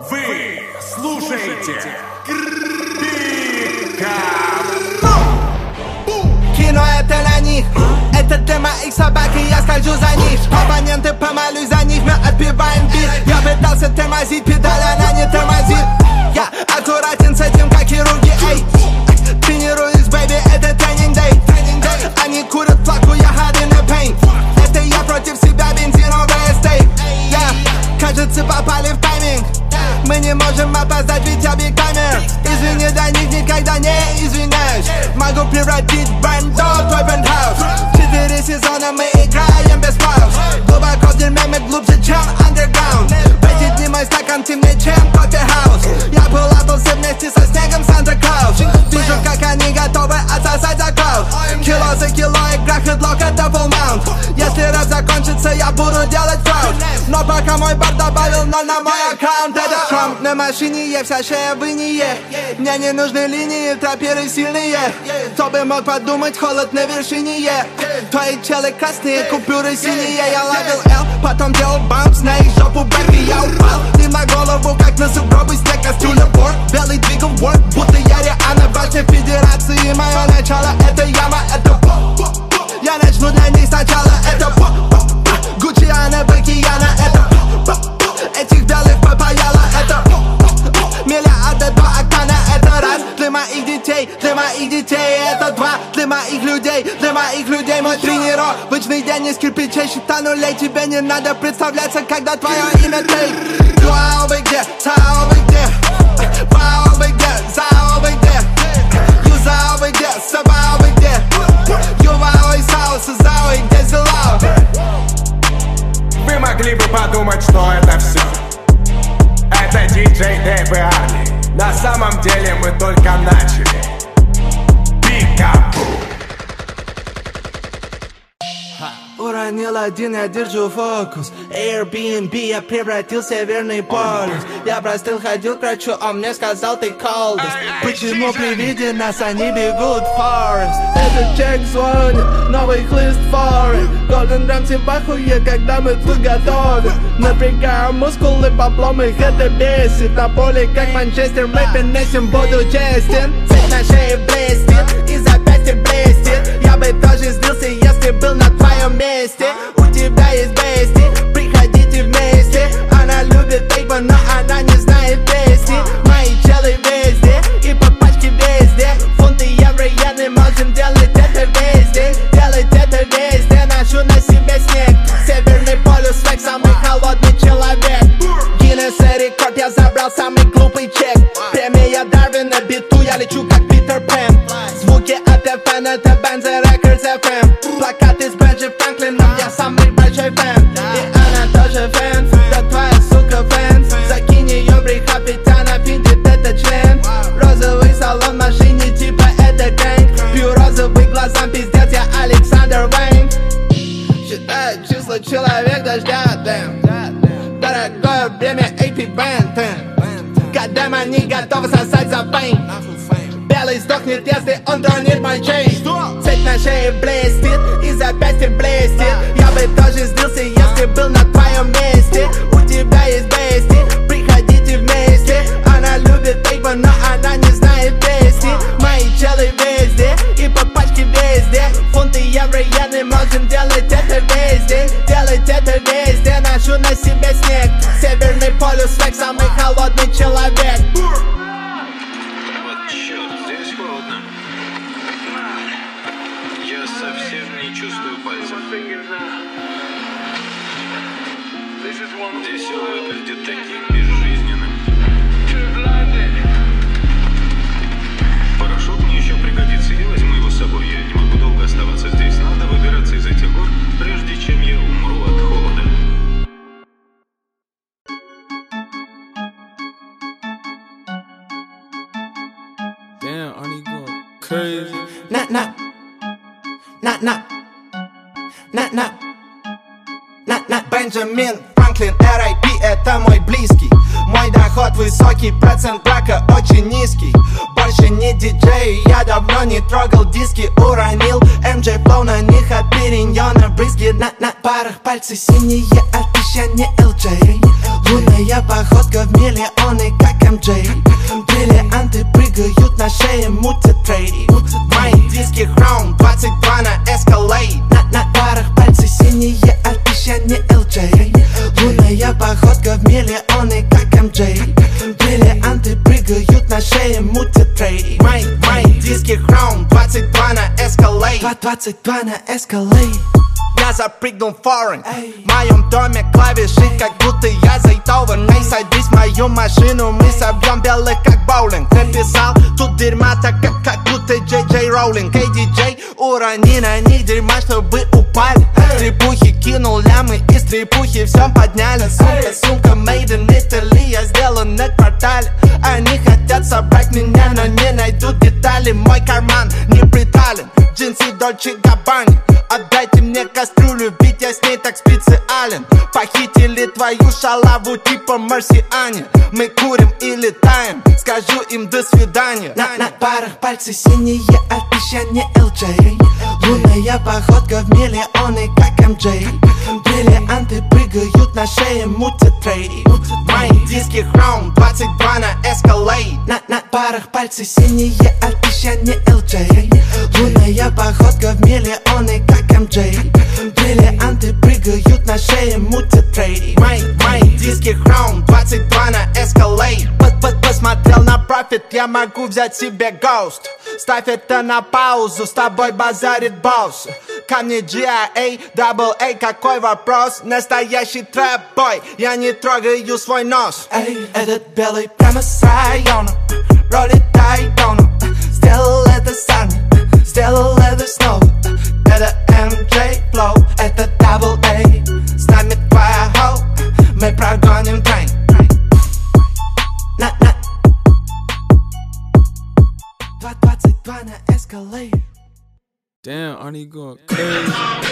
Вы слушаете Пикап. Кино это на них, это тема их собаки, я скольжу за них. Оппоненты, помолюсь за них, мы отбиваем бит. Я пытался тормозить, педаль, она не тормозит. Я аккуратен с этим, как хирурги, эй. Тренируюсь, бэйби, это тренинг-дэй. Они курят флаку, я hard in the paint. Это я против себя, бензиновый эстейт. Кажется, попали в тайминг. Мы не можем опоздать, ведь объект камер. Извини, до них никогда не извиняюсь. Могу превратить бэнд в твой пентхаус. 4 сезона мы играем без пауз. Глубоко в дерьме, мы глубже, чем underground. В эти дни мой стакан темнее, чем кофе-хаус. Я пулапался вместе со снегом Санта-Клаус. Вижу, как они готовы отсосать за клауд. Кило за кило, игра хедлок, это full mount. Если рэп закончится, я буду делать фрауд. Но пока мой бар добавил 0 на мой аккаунт. Это Трамп на машине, вся шея в инее. Мне не нужны линии, траперы сильные. Кто бы мог подумать, холод на вершине. Твои челы красные, купюры синие. Я ловил L, потом делал баунс на их жопу, бэби, я упал. Ты на голову, как на сугробы, снег, кастрюля, борт. Белый двигал ворк, будто я реально башня федерации. Мое начало, это яма, это я начну для них сначала, это Гуччи, Анна, Бакияна, это этих белых попаяло, это миллиарды до октана, это раз для моих детей, это два для моих людей, мой тренировочный день из кирпичей, счета нулей. Тебе не надо представляться, когда твое имя Тейт. Юао вы где, Цао вы где, Вао вы где, Зао вы где, Юзао вы где, Сабао вы где, Ювао и Сао, Сазао и где Зелао. Вы могли бы подумать, что это все. Это диджей Дэйв и Арли. На самом деле мы только начали. Пикап. Уронил один, я держу фокус. Airbnb, я превратился в Северный полюс. Я простыл, ходил к врачу, он мне сказал, ты колдус. Почему при виде нас они бегут в Форест? Этот чек звонит, новый хлыст форы. Голден Рамси в ахуе, когда мы тут готовы. Напрягаем мускулы, баблом их это бесит. На поле, как Манчестер, мы перенесем, буду честен. Цепь на шее блестит, и запястье блестит. Я бы тоже сдился, если был на твоем месте. У тебя есть бести, приходите вместе. Она любит тейпа, но она не знает песни. Мои челы везде, и по пачке везде. Фунты, евро, иены, можем делать это везде. Делать это везде, ношу на себе снег. Северный полюс, свек, самый холодный человек. Гиннес рекорд, я забрал самый глупый чек. Премия Дарвина, биту, я лечу как Питер Пен. Звуки от FN, это Benzo Records FM. Плакаты с Бенджи Франклином, я самый большой фэн. И она тоже фэн, да твоя сука фэн. Закинь ее в рехаб, ведь она пиндит это член. Розовый салон в машине, типа это гэнг. Пью розовый глазам, пиздец, я Александр Вейн. Считаю числа, человек дождя, дэм. Дорогое время, AP Band. Годам они готовы сосать за фейм. Белый сдохнет, если он тронет мой чейн. Цепь на шее блестит, и запястье блестит. Я бы тоже сдился, если был на твоем месте. У тебя есть бести, приходите вместе. Она любит тейпа, но она не знает песни. Мои челы везде, и по пачке везде. Фунты, евро, иены, можем делать это везде. Делать это везде, ношу на себе снег. Северный полюс, свек, самый холодный человек. Совсем не чувствую пальцев. Здесь все выглядит таким безжизненным. Порошок мне еще пригодится, я возьму его с собой. Я не могу долго оставаться здесь. Надо выбираться из этих гор, прежде чем я умру от холода. Damn, Arnie going crazy. Benjamin Franklin. Франклин, R.I.P. это мой близкий. Мой доход высокий, процент брака очень низкий. Больше не диджей, я давно не трогал диски. Уронил MJ Flow, на них от периньона брызги. На парах пальцы синие, обещание LJ. Лунная походка в миллионы, как MJ. Бриллианты прыгают на шее, мутят трейд. Мои диски Chrome, 22 на Escalade. На парах пальцы синие, обещание LJ. Лунная походка в миллионы, как MJ. Бриллианты прыгают на шее, мутят трейд. Мои диски Chrome, 22 на Escalade. 22 на Escalade. Я запрыгнул в форен. В моем доме клавиши, как будто я зайтован. Эй, садись в мою машину, мы собьем белых, как боулинг. Написал тут дерьма, так как будто Джей Роулинг. Эй, диджей, урони на них дерьма, чтобы упали. Стрипухи кинул лямы, из стрипухи все подняли. Сумка made in Italy, я сделан на квартале. Они хотят собрать меня, но не найдут детали. Мой карман не притален, джинсы Dolce Gabbana. Отдайте мне кастрюлю, ведь я с ней так специален. Похитили твою шалаву типа марсиане. Мы курим и летаем, скажу им до свидания. На парах пальцы синие, обещание LJ. Лунная походка в миллионы, как MJ. Бриллианты прыгают на шее, мутят трейд. Мои диски Chrome, 22 на Escalade. На парах пальцы синие, обещание LJ. Лунная походка в миллионы, как MJ. Бриллианты прыгают на шее, мутят трейд. Мои диски Chrome, 22 на Escalade. Посмотрел на профит, я могу взять себе Ghost. Ставь это на паузу, с тобой базарит босс. Ко мне G.I.A, Double A, какой вопрос? Настоящий трэп-бой, я не трогаю свой нос. Эй, этот белый прямо с района, ролит Дайтона. Сделал это сам, сделал это снова. Это MJ Flow, это Double A. С нами твоя хоу, мы прогоним трейн. 22 на Escalade. Damn, Arnie going crazy.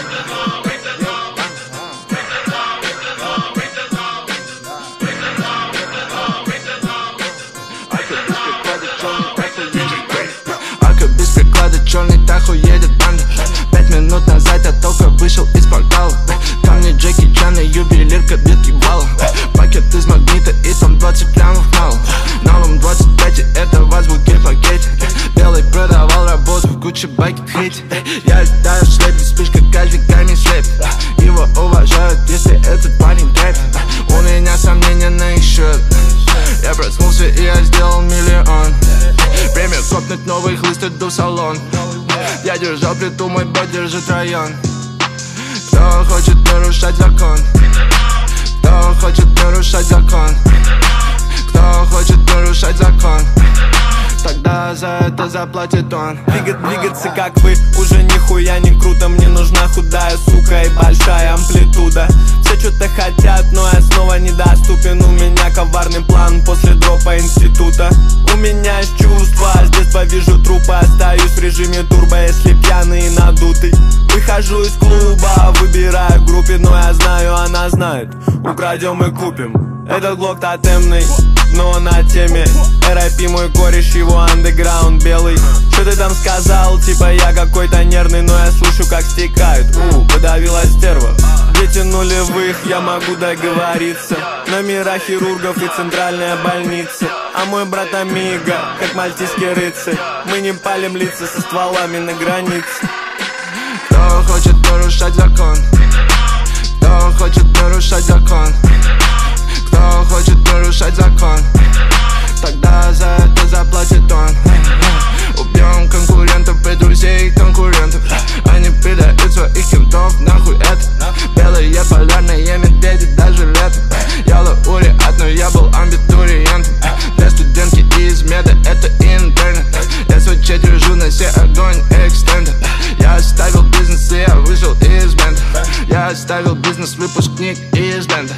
Ака без приклада, черный Тахо едет банда. 5 минут назад я только вышел из портала. Ко мне Джеки Чан и ювелирка бит ебала. Пакет из магнита и там 20 лямов мало. Налом 25 и это в азбуке пакете. Белый продавал работу в Гуччи Бакет хейте. Я летаю в шлепе, спишь как каждый камень слепит. Его уважают, если этот парень трэпит. У меня сомнения на их счет. Я проснулся и я сделал миллион. Время копнуть новый хлыст, иду в салон. Я держал плиту, мой бой держит район. Кто хочет нарушать закон? Кто хочет нарушать закон? Кто хочет нарушать закон? Тогда за это заплатит он. Двигаться как вы уже нихуя не круто. Мне нужна худая сука и большая амплитуда. Все что-то хотят, но я снова недоступен. У меня коварный план после дропа института. У меня есть чувства, с детства вижу трупы. Остаюсь в режиме турбо, если пьяный и надутый. Выхожу из клуба, выбираю в группе. Но я знаю, она знает, украдем и купим. Этот глок тотемный, но он на теме. R.I.P. мой кореш, его андеграунд белый. Что ты там сказал? Типа я какой-то нервный, но я слышу, как стекают. Подавила стерва. Дети нулевых, я могу договориться. Номера хирургов и центральная больница. А мой брат Амиго, как мальтийский рыцарь. Мы не палим лица со стволами на границе. Кто хочет нарушать закон? Кто хочет нарушать закон? Кто хочет нарушать закон? Тогда за это заплатит он. Убьем конкурентов и друзей конкурентов. Они предают своих кентов, нахуй это. Белые полярные медведи даже летом. Я лауреат, но я был амбитуриентом. Для студентки из меда это интернет. Я свой чат держу на все огонь экстендер. Я оставил бизнес и я вышел из бенда. Я оставил бизнес, выпускник из бенда.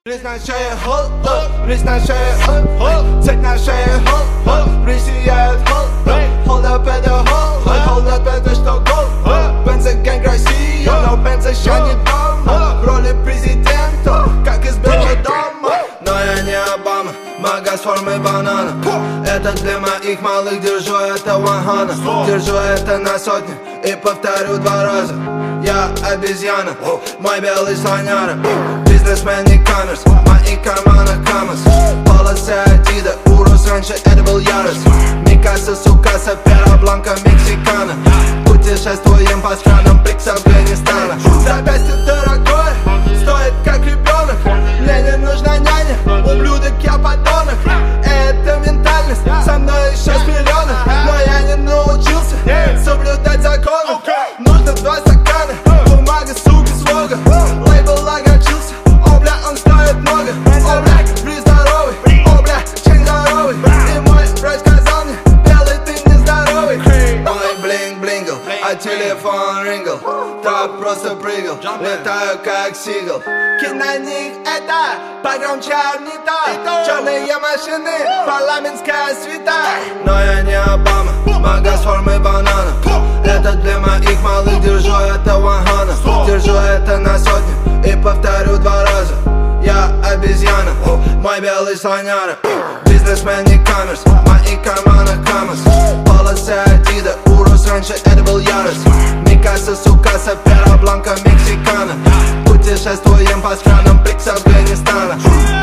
Рис на шее, рис на шее, цепь на шее, рис сияет, hold up это hold up это что гол. Бензоген Россия, но Бенз еще не дома. В роли президента, как из Белого дома. Но я не Обама, мага с формой банана. Это для моих малых, держу это ванхана. Держу это на сотни и повторю 2 раза. Я обезьяна, мой белый слоняра. Бизнесмен не Коннорс, в моих карманах Камаз. Полосы Адида, Урус, раньше это был ярость. Микаса, Сукаса, Пера, Бланка, Мексикана. Путешествуем по странам БРИКС, Афганистана. Запястье дорогое, стоит как ребенок. Мне не нужна няня, ублюдок, я подонок. Это ментальность, со мной еще с миллионов. Но я не научился соблюдать законы. Нужно 2 стакана, бумага, сука, слога. Лейбл огорчился, о бля, он стоит много. О бля, фри здоровый, о бля, чей здоровый. И мой врач сказал мне, белый ты нездоровый. Мой блинг-блингл, а телефон рингл. Так просто прыгал, летаю как сигл. Кинь на них это, погромче орнито. Черные машины, парламентская свита. Но я не Обама, мага с формой банана. Это для моих малых, держу это ванхана. Держу это на сотни и повторю 2 раза. Я обезьяна, мой белый слоняра. Бизнесмен не Коннорс, в моих карманах Камаз. Полосы Адида, Урус, раньше это был ярость. Микаса, Сукаса, Пера, Бланка, Мексикана. Путешествуем по странам БРИКС, Афганистана.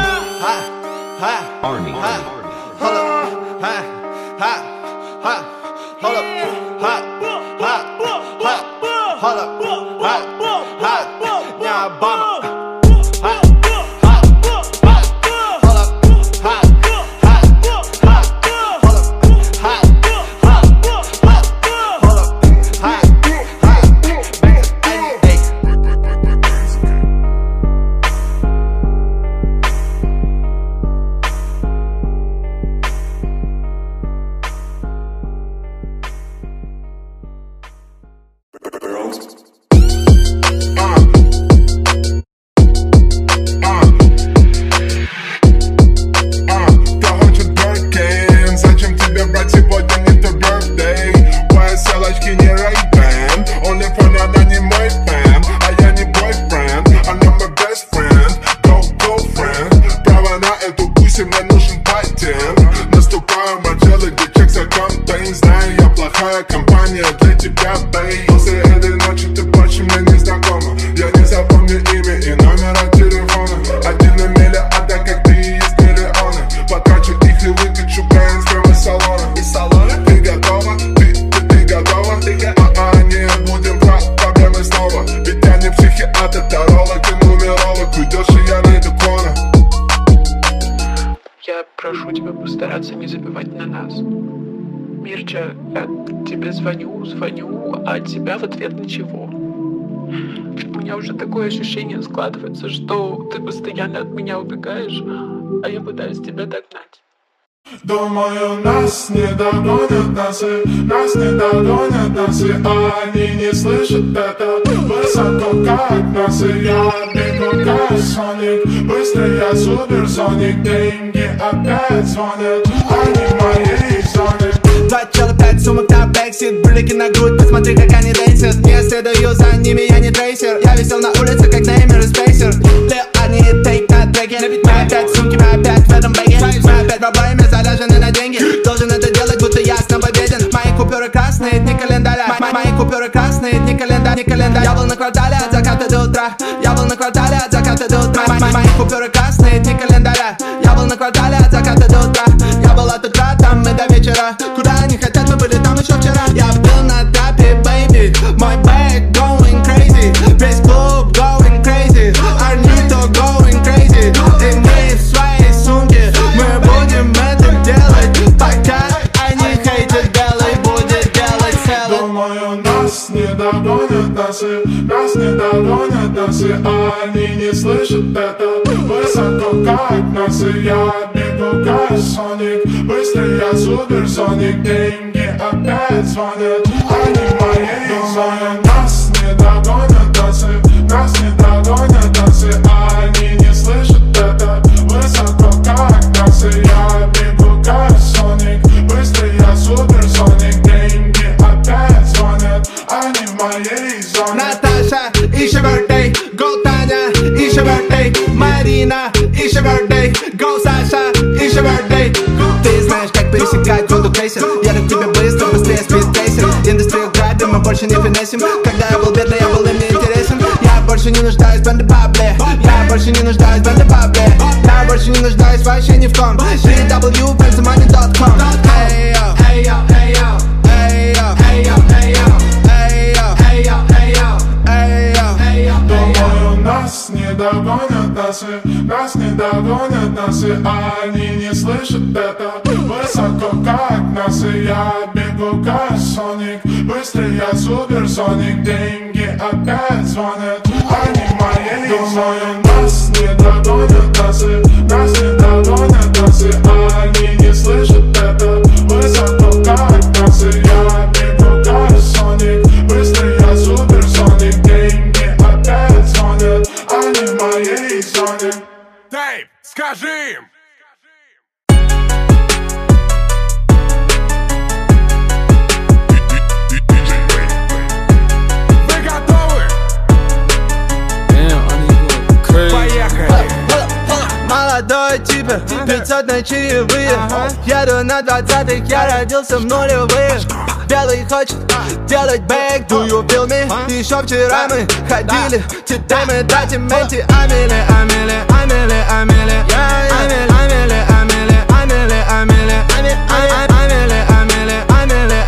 Прошу тебя постараться не забивать на нас. Мирча, я тебе звоню, а от тебя в ответ ничего. У меня уже такое ощущение складывается, что ты постоянно от меня убегаешь, а я пытаюсь тебя догнать. Думаю, нас не догонят носы, нас не догонят носы, а они не слышат это высоко, как носы. Я бегу, как Соник, быстро я суперсоник, деньги опять звонят, они моей зоны. 2 чела, 5 сумок на бэксит, брюлики на грудь, посмотри, как они дейсят. Не следую за ними, я не трейсер. Я висел на улице, как Неймер и Спейсер. Лил, они тейк на треке. Мы опять сумки, мы опять в этом бэге. Мы опять в проблеме, заряжены на деньги. Должен это делать, будто ясно победен. Мои купюры красные, дни календаря. Мои купюры красные, дни календаря. Я был на квартале от заката до утра. Я был на квартале от заката до утра. Мои купюры красные, дни календаря. Я был на квартале от заката до утра. Я был от утра, там и до вечера. Куда они хотят, мы были там еще вчера. Я был на трапе, baby. Мой бэк going crazy. Весь клуб going crazy. Арнито going crazy. И мы в своей сумке. Мы будем это делать, пока они хейтят. Белый будет делать целый. Думаю, нас не догонят носы, нас не догонят носы, а они не слышат это высоко, как носы. Я бегу, как Соник, быстро я суперсоник, деньги опять звонят, они моей зоне. Нас не догонят носы, нас не догонят носы, а они не слышат это birthday, go, Саша, it's your birthday. Ты знаешь, как пересекать воду крейсер. Я так тебя быстро, быстрее спидтрейсер. Индустрию грабим, мы больше не финесим. Когда я был бедный, я был им неинтересен. Я больше не нуждаюсь в бэндэ-бабле. Я больше не нуждаюсь в бэндэ-бабле. Я больше не нуждаюсь вообще ни в ком. www.benzomoney.com. Эй, йо, эй, йо, эй, йо, эй, йо, эй, йо, эй, йо, эй, йо, эй, йо, эй, йо, эй, йо, эй, йо. Думаю, нас не догонят нас не догонят нас, и они не слышат это высоко, как нас, и я бегу как Соник, быстрый я суперсоник, деньги опять звонят, они мои. Думаю, нас не догонят нас не догонят нас, и они не слышат это высоко, как нас, и я бегу как Соник, быстрый я суперсоник, деньги опять звонят, они в моей зоне. Тейп, скажи им! Вы готовы? Damn, Arnie going crazy. Поехали! Молодой типа, 500 на чаевые. Еду на 20-х, я родился в нулевые. Белый хочет делать бэк, do you feel me? Еще вчера мы ходили, теперь мы тратим эти амели, амели, амели, амели, амели, амели, амели, амели, амели, амели, амели, амели, амели,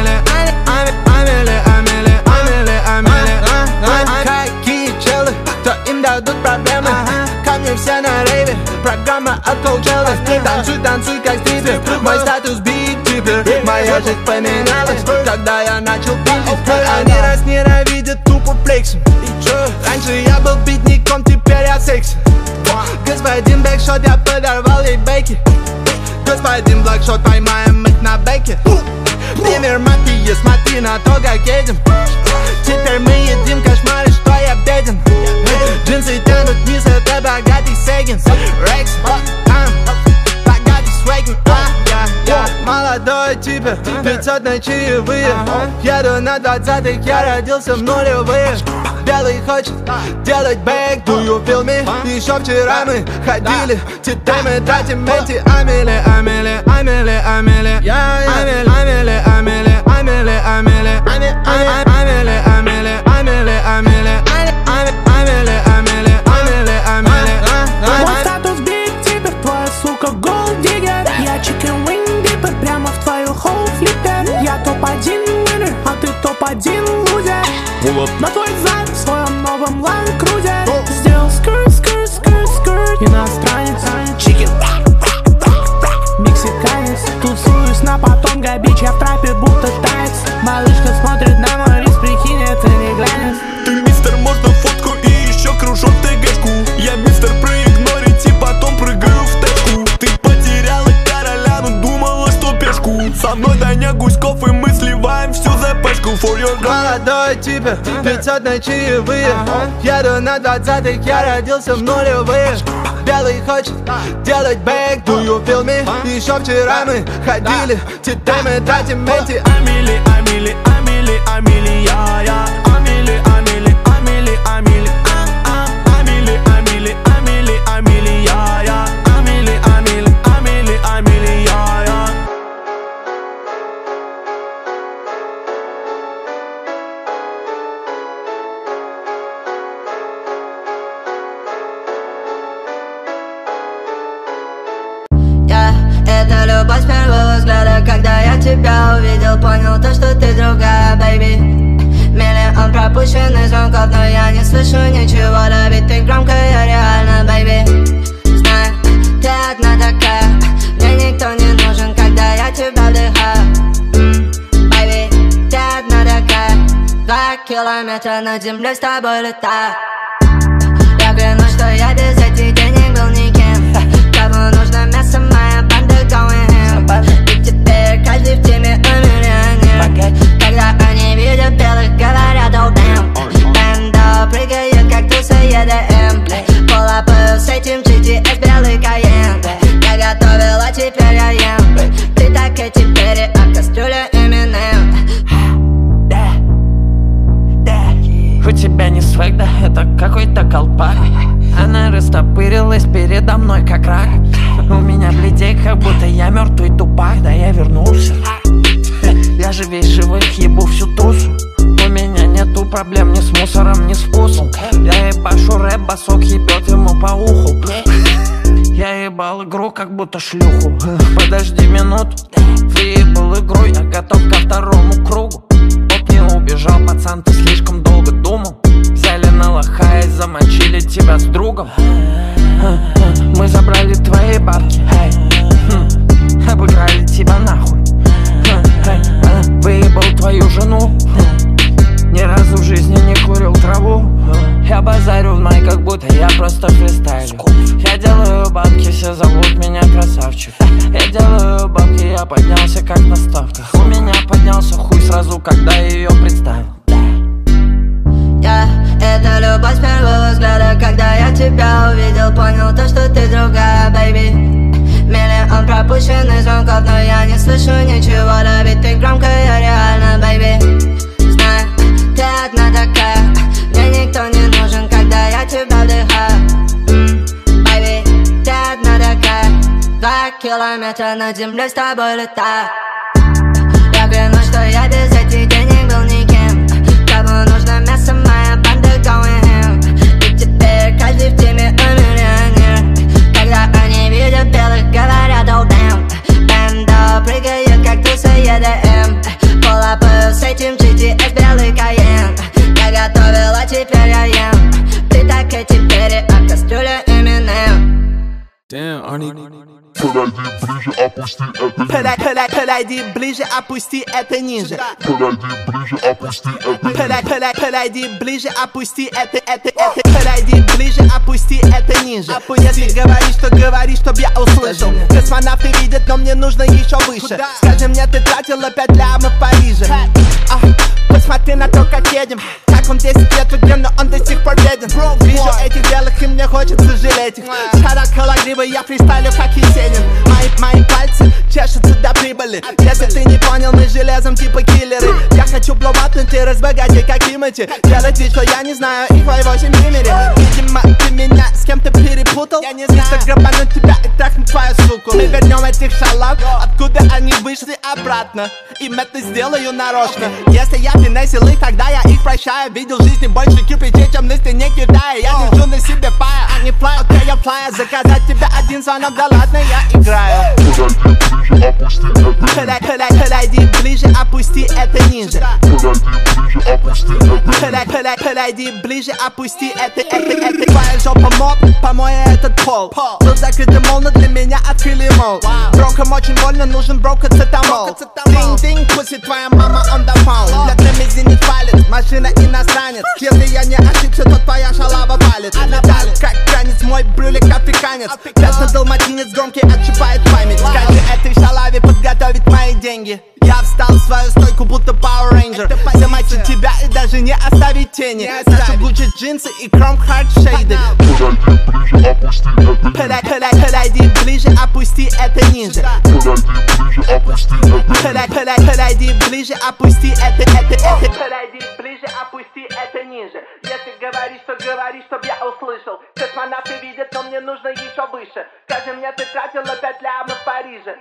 амели, амели, амели. Какие челы, то им дадут проблемы. Ко мне все на рейве, программа от колчелов. Танцуй, танцуй, как стипер, мой статус биг типер. Моя жизнь поменялась, когда я начал пиздить. Они нас ненавидят, тупо флексим. Раньше я был битником, теперь я секси. Господин бэкшот, я подорвал ей бейки. Господин блэкшот, поймаем их на бэке. Пример мафии, смотри на то, как едем. Теперь мы едим кошмары, что я беден. Джинсы тянут вниз, это богатый Сеггинс. Рекс, богатый свегин. Молодой типа, 500 на чаевые. Еду на 20-х, я родился в нулевые. Белый хочет делать бэк, do you feel me? Еще вчера мы ходили, теперь мы тратим эти амели, амели, амели, амели, амели, амели, амели, амели, амели, амели, амели, амели, амели, амели, амели, амели. Мой статус биг типер, твоя сука голд диггер. Я чикен винг диппер, прямо в твою хоу флиппер. Я топ-1 winner, а ты топ-1 лузер. На твой зад в своем новом ланд-крузер. Сделал скрт, скрт, скрт, скрт. Иностранец, чикен, мексиканец. Тусуюсь на Патонга бич, я в трапе будто танец. Малышка смотрит на мой рис, прикинь, это не глянец. Ты мистер, можно фотку и еще кружок ТГшку. Я мистер, проигнорить и потом прыгаю в тэшку. Ты потеряла короля, но думала, что пешку. Со мной Даня Гуськов, и мы сливаем всю ЗПшку. Молодой типа, 500 на чаевые. Еду на 20-х, я родился в нулевые. Белый хочет делать бэк, do you feel me? Еще вчера мы ходили, теперь мы тратим эти амели, амели, амели, амели, я. Амели, амели, амели, амели, амели, амели, амели, амели, я. Амели, амели, амели, амели, я. Это любовь с первого взгляда. Когда я тебя увидел, понял то, что ты другая, baby. Миллион пропущенных звонков, но я не слышу ничего. Да ведь ты громкая, реально, baby. Знаю, ты одна такая. Мне никто не нужен, когда я тебя вдыхаю. Baby, ты одна такая. 2 километра над землей с тобой летаю. Я клянусь, что я без этих денег был никем. Кому нужно мясо, моя банда going ham. И теперь каждый в теме миллионер. Когда они видят белых, говорят oh damn. Банда прыгает, как туса EDM. Полапаю с этим GTS, белый Кайен. Я готовил, а теперь я ем. Ты так и теперь, а кастрюля Eminem. У тебя не свэг, да это крак. У меня бледей, как будто я мертвый тупак. Да я вернулся. Я живей живых, ебу всю тусу. У меня нету проблем ни с мусором, ни с вкусом. Я ебашу рэп, басок ебет ему по уху. Я ебал игру, как будто шлюху. Подожди минуту, выебал игру, я готов ко второму кругу. Оп, не убежал, пацан, ты слишком долго думал. Взяли на лоха и замочили тебя с другом. Мы забрали твои бабки, обыграли тебя нахуй. Выебал твою жену, ни разу в жизни не курил траву. Я базарю в май, как будто я просто фристайлю. Я делаю бабки, все зовут меня красавчик. Я делаю бабки, я поднялся как на ставках. У меня поднялся хуй сразу, когда ее представил. Это любовь с первого взгляда. Когда я тебя увидел, понял то, что ты другая, бэйби. Миллион пропущенных звонков, но я не слышу ничего. Да ведь ты громкая, реально, бэйби. Знаю, ты одна такая. Мне никто не нужен, когда я тебя вдыхаю. Бэйби, ты одна такая. 2 километра над землей с тобой летаю. Я клянусь, что я без этих денег был никем. Кому нужно мясо, моя банда going ham. И теперь каждый в теме миллионер. Когда они видят белых, говорят oh damn. Банда прыгает, как туса EDM. Полапаю с этим GTS, белый Кайен. Я готовила, теперь я ем. Ты так и теперь, а кастрюля Eminem. Damn, Arnie. Подойди ближе, опусти это ниже. Подойди ближе, опусти это. Подойди ближе, опусти это ниже. Если говоришь, чтоб я услышал. Космонавты видят, но мне нужно еще выше. Скажи мне, ты тратила 5 лямов в Париже. Посмотри на то, как едем. Как он 10 лет в игре, но он до сих пор беден. Вижу этих белых, и мне хочется жалеть их. Шаракала грибы, я фристайлю, как Есенин. Мои пальцы чешутся до прибыли. Если ты не понял, мы железом типа киллеры. Я хочу блоуапнуть и разбогатеть, как Тимати. Делать вид, что я не знаю их в 8 примере. Видимо, ты меня с кем-то перепутал. Я не знаю, грабануть тебя и трахнуть твою суку. Мы вернем этих шалав, откуда они вышли обратно. Им это сделаю нарочно. Если я финесил их, тогда я их прощаю. Видел в жизни больше кирпичей, чем на стене Китая. Я держу на себе пая, а не флай, окей, я флая. Заказать тебе один звонок, да ладно, я играю. Подойди ближе, опусти это ниже. Подойди ближе, опусти это. Твоя жопа моп, помой этот пол. Был закрытый мол, но для меня открыли мол. Брокам очень больно, нужен брокацетамол. Динг-динг, пусть твоя мама on the phone. Для мизинец палец, машина иностранец. Если я не ошибся, то твоя шалава валит. Так, как гранец, мой брюлик африканец. Пятна далматинец, громкий отщипает память. Скажи этой шалаве подготовить мои деньги. Я встал в свою стойку, будто Power Ranger. Замочить тебя и даже не оставить тени. Наши Гуччи джинсы и Chrome Heart шейды. Подойди ближе, опусти это ниже. Подойди ближе, опусти это. Подойди ближе, опусти это ниже. Если говоришь, чтоб я услышал. Космонавты видят, но мне нужно еще выше. Скажи мне, ты тратила 5 лямов в Париже.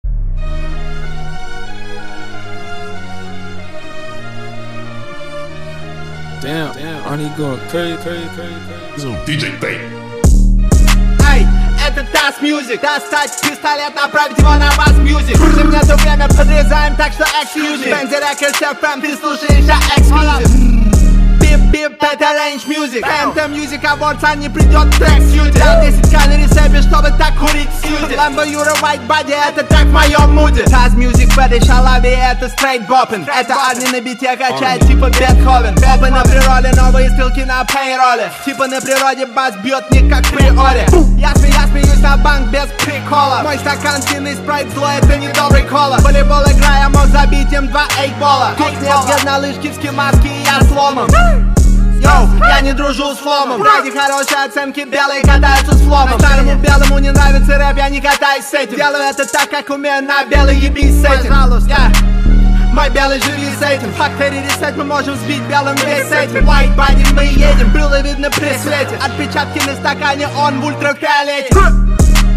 Damn, Arnie going crazy. DJ Bay. Ай, это TAS Music. Достать пистолет, направить его на вас Music. Кружи мне то время, подрезаем так, что excuse me. Benzi Records FM, ты слушаешь, я exclusive. Бип, это Range Music. MT Music Awards, а не придет трек сьюди. Дал 10к на ресепе, чтобы так курить в сьюди. Lambo Euro White Body, это трек в моем муде. TAS Music в этой шалаве, это straight boppin'. Это Арни на бите качает, типа Бетховен. Бобы на природе, новые стрелки на пейроле. Типа на природе бас бьет не как при оре. Я смеюсь на банк без прикола. Мой стакан сильный спрайт, зло, это не добрый кола. Волейбол играя, мог забить им 2 эйкбола. Тут нет гед на лыжке, в ски-маске, и я сломом. Йоу, я не дружу с фломом. Ради хорошей оценки белые катаются с фломом. Старому белому не нравится рэп, я не катаюсь с этим. Делаю это так, как умею, на белый ебись с этим. Мой белый живи с этим. Фактори ресет, мы можем сбить белым весь этим. White body, мы едем, брыло видно при свете. Отпечатки на стакане, он в ультрафиолете.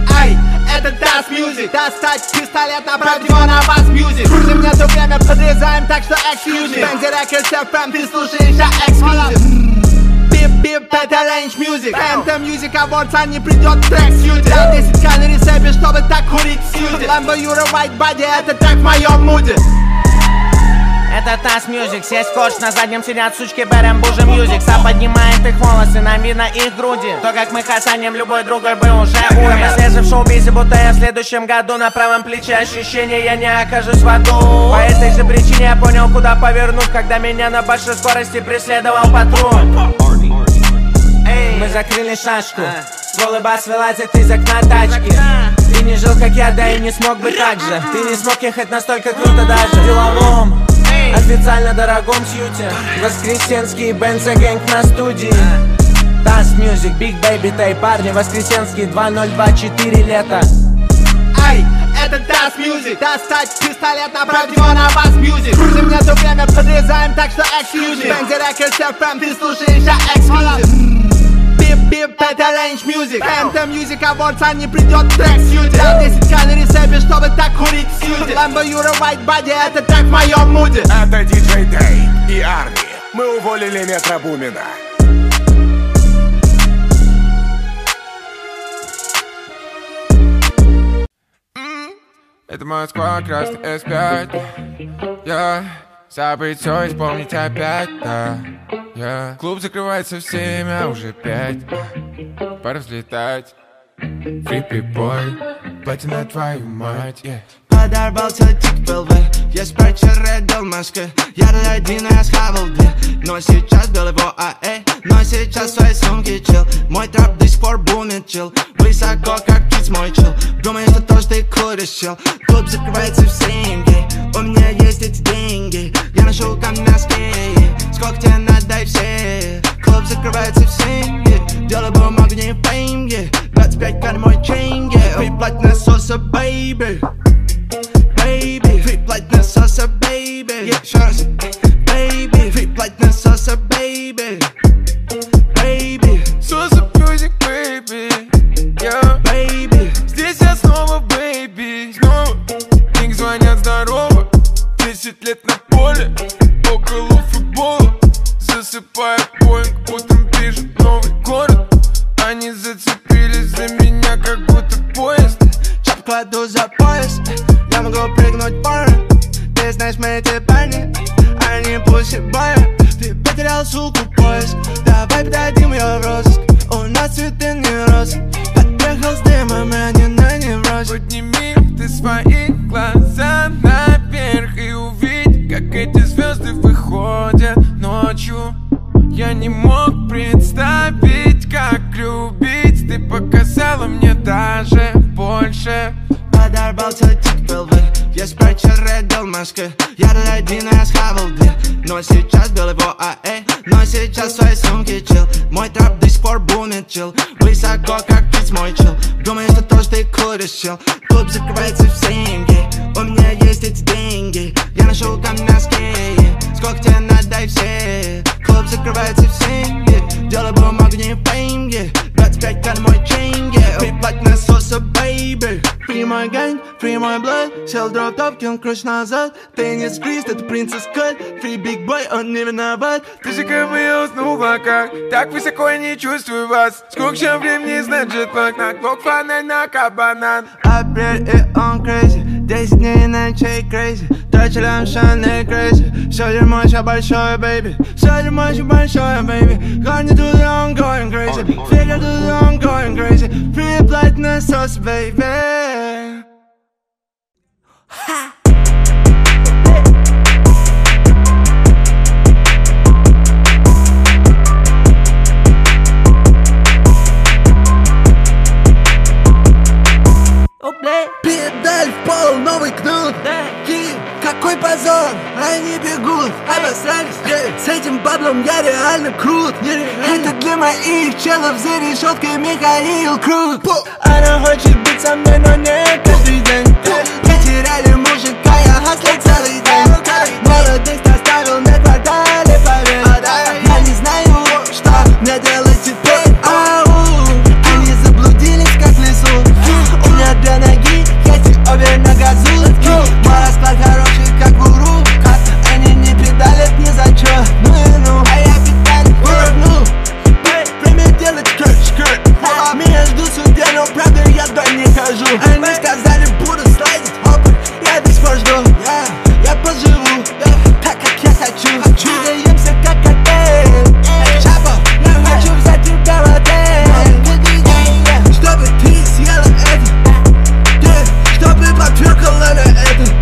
music. Достать пистолет, направить его на вас, music. Крутим нету время, подрезаем, так что excuse me. Бензи Records FM, ты слушаешь, я exclusive. Бип-бип, это range music. Phantom Music Awards, а не придет трек сьюти. Я 10к на ресепе, чтобы так курить сьюти. Lambo Euro White Body, это трек в моем муде. Это Task Music, сесть кош, на заднем сидят сучки, берем бужи мьюзик. Сам поднимает их волосы, нам видно их груди. То, как мы хасанем, любой другой бы уже умер. Я свежий в шоу-бизе, будто я в следующем году. На правом плече ощущение, я не окажусь в аду. По этой же причине я понял, куда повернуть, когда меня на большой скорости преследовал патруль. Мы закрыли шашку, стволы бас вылазят из окна тачки. Ты не жил, как я, да и не смог бы так же. Ты не смог ехать настолько круто даже в деловом, официально дорогом сьюте. Воскресенский Бенза Гэнг на студии. Task Music, Big Baby, Tay, парни. Воскресенский 2024 лето. Ай, это Task Music. Достать пистолет, направить его на вас, music. Крутим нету время, подрезаем, так что excuse me. Бензи Records FM, ты слушаешь, я exclusive. Бип-бип, это range music. Phantom Music Awards, а не придет трек сьюти. Я 10к на ресепе, чтобы так курить сьюти. Lambo Euro White Body, это трек в моем муде. Это диджей Дэй и Арни. Мы уволили Метро Бумина. Это Москва, красный S5. Я забыть все, исполнить опять, да. Клуб закрывается в 7, а уже 5. Пора взлетать. Фри-пи-бой, платье на твою мать, Подорвался тик ПЛВ. Я вчера дал Москвы. Я один, я схавал 2. Но сейчас был его АЭ. Но сейчас в своей сумке чил. Мой трап до сих пор бумит, чил. Высоко, как птиц мой чил. Думаю, что то, что ты куришь, чил. Клуб закрывается в 7. У меня есть эти деньги. Я ношу камняски. Сколько тебе надо, дай все. Клуб закрывается в 7. Делаю бумагу, не фейм. 25к на мой чейн. Приплать насоса, бейби. Baby, приплать насоса, baby. Еще раз. Baby, приплать насоса, baby. Baby, Соса Music, baby. Baby, здесь я снова, baby. Снова деньги звонят здорово. 10 лет на поле, около футбола. Засыпая поинг, утром пишет новый город. Они зацепились за меня, как будто поезд. Чап кладу за пояс. Я могу прыгнуть в порно. Ты знаешь, мы эти парни, они пусибая. Ты потерял суку поиск. Давай подадим ее в розыск. У нас цветы не розы. Подъехал с дымом, а не на неврозе. Подними ты свои глаза наверх и увидь, как эти звезды выходят ночью. Я не мог представить, как любить. Ты показала мне даже больше. Подорвался тик ПЛВ. Я вчера дал Москвы. Я один, я схавал 2. Но сейчас был его АЭ. Но сейчас в своей сумке чил. Мой трап до сих пор бумит, чил. Высоко, как птиц мой чил. Думаю, что то, что ты куришь, чил. Клуб закрывается в 7. У меня есть эти деньги. Я ношу камняски. Сколько тебе надо, дай все. Клуб закрывается в 7. Делаю бумагу, не фейм. 25к на мой чейн. Приплать насоса, baby. Free мой гэнг, free мой блэд. Сел дроп топ, килл круч назад. Ты не скрист, это принцесс Кэт. Free big boy, он не виноват. Ты же как бы я уснул в облаках. Так высоко я не чувствую вас. Сколько еще времени знать джетлаг. На клок фонарь, на кабанан. Апрель и он crazy. 10 дней ночей crazy. Точилям шаны crazy. Все дерьмо еще большое, baby. Все дерьмо еще большое, baby. Корни туда, I'm going crazy. Фигер туда, I'm going crazy. Free плать насос, baby. Ha! Педаль в пол, новый кнут. Какой позор, они бегут. Обосрались, с этим баблом я реально крут. Это для моих челов за решеткой Михаил Крут. Она хочет быть со мной, но не каждый день. Потеряли мужика, я хаслю целый день. Молодых оставил на квартале, поверь. Я не знаю, что мне делать теперь. Ау, они заблудились, как в лесу. У меня две ноги, есть хожу. Они сказали, буду слайдить, опа, я до сих пор жду. Я поживу, так как я хочу. Двигаемся как отель. Чапа, я хочу взять тебя в отель. Чтобы ты съела это, чтобы потверкала на это.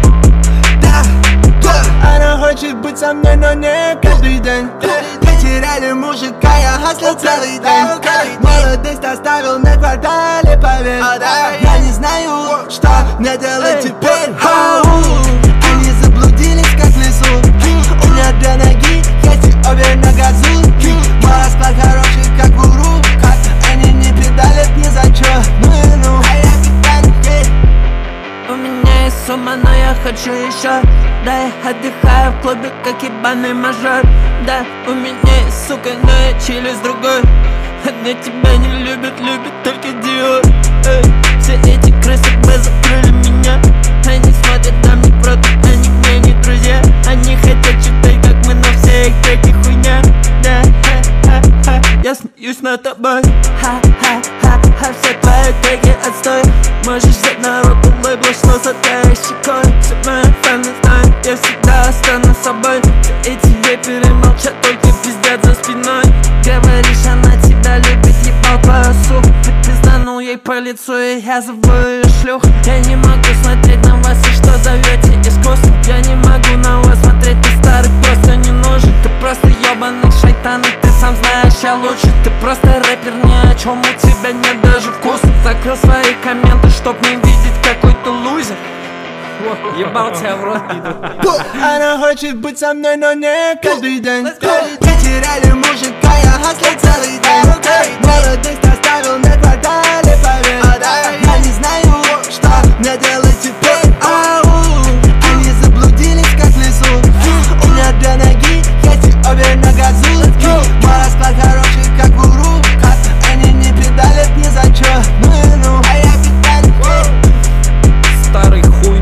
Она хочет быть со мной, но не каждый день. Потеряли мужика, я хаслил целый день. Молодость оставил на квартале, поверь. Я не знаю, что мне делать теперь. Они заблудились, как в лесу. У меня две ноги, есть и обе на газу. Мой расклад хороший, как в Уру. Они не педалят ни за чё. Ну и ну, а я педалю. У меня есть сумма, но я хочу еще. Да, я отдыхаю в клубе, как ебаный мажор. Да, у меня есть сука, но я чилю с другой. Она тебя не любит, любит только Диор. Все эти крысы бы закрыли меня. Они смотрят на мне продукт, они мне не друзья. Они хотят читать, как мы, но все их треки хуйня. Да, я смеюсь над тобой. Ха-ха-ха-ха, все твои треки отстой. Можешь взять на руку лейбл, что за твоей щекой. Все мои фаны знают, я всегда останусь собой. Все эти рэперы молчат, только пиздят за спиной. Говоришь, она тебя любит, ебал твою суку. Ты пизданул ей по лицу, и я зову ее шлюх. Я не могу смотреть на вас, и что зовете искусство. Я не могу на вас смотреть, ты старый просто не нужен. Ты просто ебаный шайтан, и ты сам знаешь, я лучше. Ты просто рэпер, ни о чем, у тебя нет даже вкуса. Закрыл свои комменты, чтоб не видеть какой ты лузер. Ебал тебя в рот, пидор. Она хочет быть со мной, но не каждый день. Потеряли мужика, я хаслил целый день. Молодость оставил на квартале, поверь. Я не знаю, что мне делать теперь. Они заблудились, как в лесу. У меня две ноги, есть и обе на газу. Мой расклад хороший, как в Уру. Они не педалят ни за чё. Ну и ну, а я педалю. Старый хуй.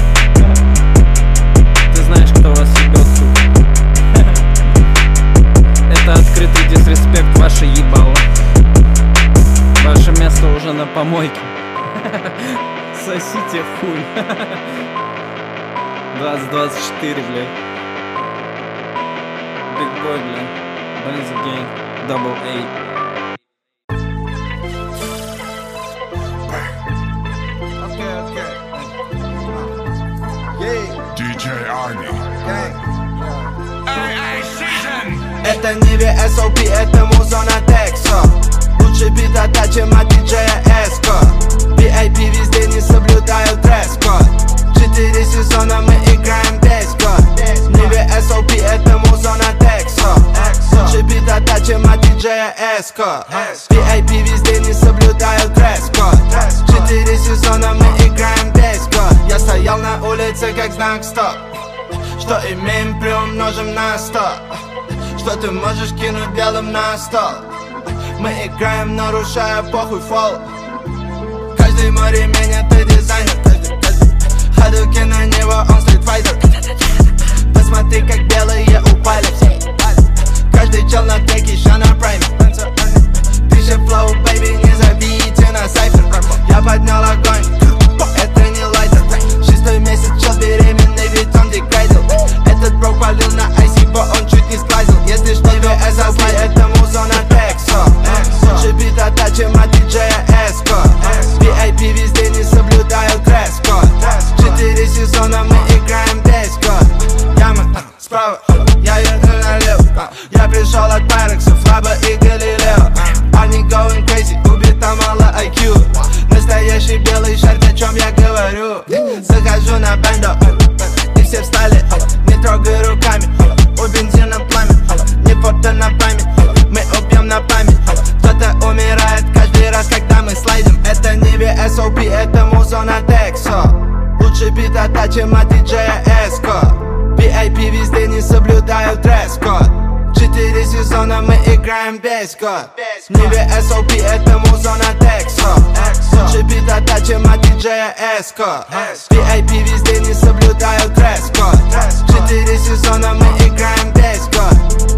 Ты знаешь, кто вас ебет, сука. Это открытый дисреспект, ваше ебало. Ваше место уже на помойке. Сосите хуй. 2024, блядь. Big boy, блядь. Benz gang, double A. DJ Arnie. Это не VSOP, это музона Тексо. Лучше бит от чем от диджея Эско. VIP везде не соблюдают дресс-код. 4 сезона мы играем весь год. Не VSOP, это музона Тексо. Лучше бит от чем от диджея Эско. VIP везде не соблюдают дресс-код. 4 сезона мы играем весь год. Я стоял на улице как знак стоп. Что имеем, приумножим на 100. Что ты можешь кинуть белым на стол. Мы играем, нарушая похуй фол. Каждый мой ремень это дизайнер. Ходуки на него, он стритфайтер. Посмотри, как белые упали. Каждый чел на треке, ща на прайме. Пишет флоу, бэйби, не забейте на сайфер. Я поднял огонь, это не лайтер. 6-й месяц, чел беременный, ведь он декайдил. Этот брок полил на IC, он чуть не сглазил. Если что, VS злай, это музона Тексо. Лучше бит от чем от диджея Эско. VIP везде не соблюдают дресс-код. 4 сезона мы играем весь год. Яма справа, я иду налево. Я пришел от Пайрекса, Флаба и Галилео. Они going crazy, убито мало IQ. Настоящий белый шарик, о чем я говорю. Захожу на бендо, и все встали. Не трогай руками, у бензина пламя. Не фото на память, мы убьем на память. Кто-то умирает каждый раз, когда мы слайдим. Это не VSOP, это музона Тексо. Лучше бит от чем от диджея Эско. VIP везде не соблюдают дресс-код. 4 сезона мы играем весь год. Не VSOP, это музона Тексо. Лучше бит от чем от диджея Эско. VIP везде не соблюдают дресс-код. 4 сезона мы играем весь год.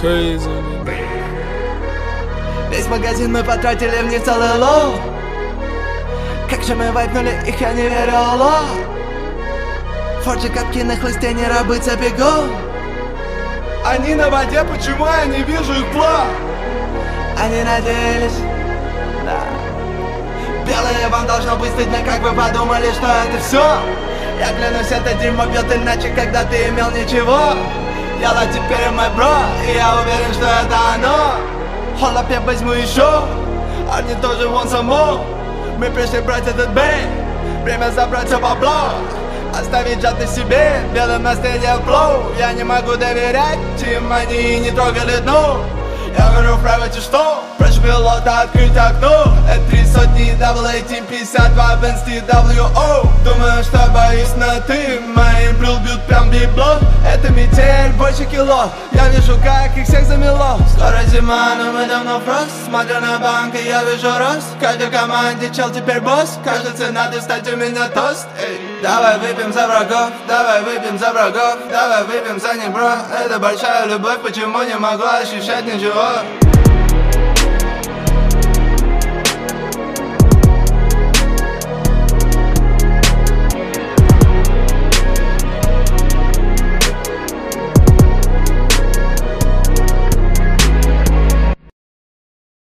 crazy, nigga. Весь магазин мы потратили в них целый лот. Как же мы вайпнули их, я не верю, алло. Форджи катки на хлысте, не рабы бегут. Они на воде, почему я не вижу их плод? Они надеялись, да. Белое вам должно быть стыдно, как вы подумали, что это все. Я клянусь, это дерьмо бьет иначе, когда ты имел ничего. Яла теперь мой бро, и я уверен, что это оно. Холоп, я возьму еще, они тоже вон само. Мы пришли брать этот бей, время забрать все бабло. Оставить жадность себе, белым настроением флоу. Я не могу доверять им, они не трогали дно. Я говорю в прайвате, что прошу пилота открыть окно. Это 3 сотни WA-Team 52 в NSTWO. Думаю, что боюсь на ты, моим брил бьют прям библо. Это метель, больше кило, я вижу, как их всех замело. Скоро зима, но мы давно фрост. Смотрю на банк, и я вижу рост. В каждой команде чел теперь босс. Кажется, надо стать у меня тост. Эй. Давай выпьем за врагов, давай выпьем за врагов. Давай выпьем за них, бро. Это большая любовь, почему не могла ощущать ничего?